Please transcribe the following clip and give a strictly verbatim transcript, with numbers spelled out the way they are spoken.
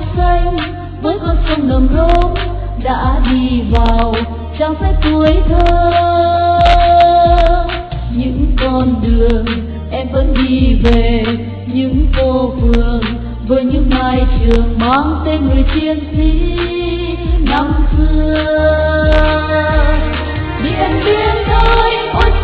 xanh với con sông Đầm Rốm đã đi vào trang sách tuổi thơ. Những con đường em vẫn đi về, những cô phường với những mái trường mang tên người chiến sĩ năm xưa. Điện Biên ơi, ôi